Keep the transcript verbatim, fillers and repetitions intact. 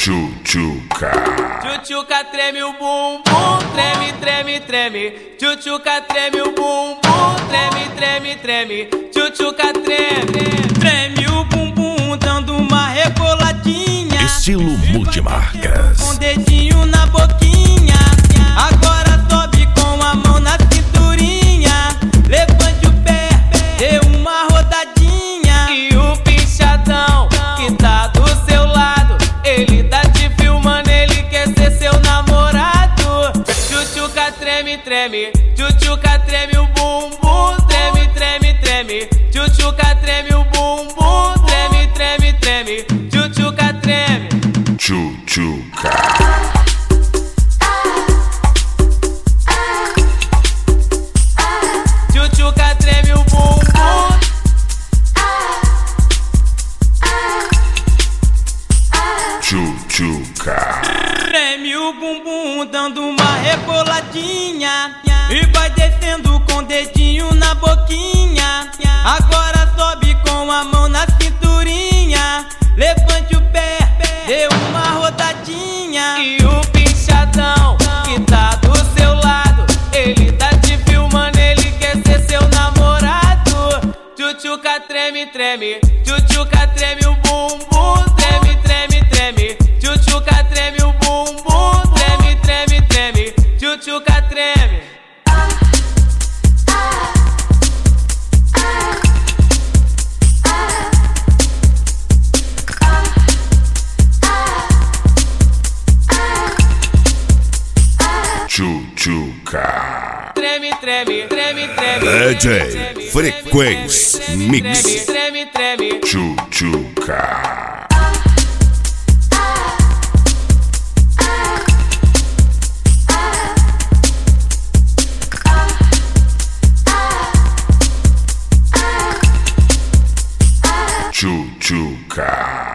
Tchutchuca. Tchutchuca treme o bumbum, treme, treme, treme. Tchutchuca treme o bumbum, treme, treme, treme. Tchutchuca treme, treme o bumbum, dando uma reboladinha. Estilo multimarcas. Com o dedinho na boquinha. Agora sobe com a mão na cinturinha. Levante o pé, dê uma rodadinha. E o pinchadão que tá do seu lado, ele tá te filmando, ele quer ser seu namorado. Tchutchuca treme, treme. Tchutchuca treme o bumbum, treme, treme, treme. Tchutchuca treme o bumbum, treme, treme, treme. Tchutchuca treme. Tchutchuca. Tchutchuca treme o bumbum. Tchutchuca. Treme o bumbum, dando uma reboladinha. E vai descendo com o dedinho na boquinha. Agora sobe com a mão na cinturinha. Levante o pé, dê uma rodadinha. E o pinchadão que tá do seu lado, ele tá te filmando, ele quer ser seu namorado. Tchutchuca treme, treme. Tchutchuca treme o bumbum, treme, treme, treme. Tchutchuca treme o bumbum, treme, treme, treme. Tchutchuca treme. Tchutchuca. Treme, treme, treme, treme. D J Frequência Mix. Treme, treme. Tchutchuca. Tchutchuca.